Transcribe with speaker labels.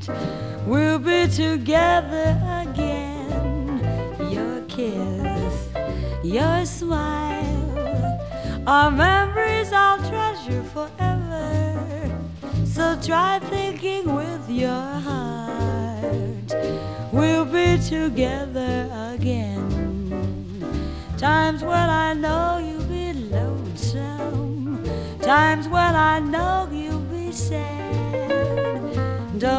Speaker 1: we'll be together again. Your kiss, your smile are memories I'll treasure forever. So try thinking with your heart, we'll be together again. Times when I know you'll be lonesome, times when I know you'll be sad.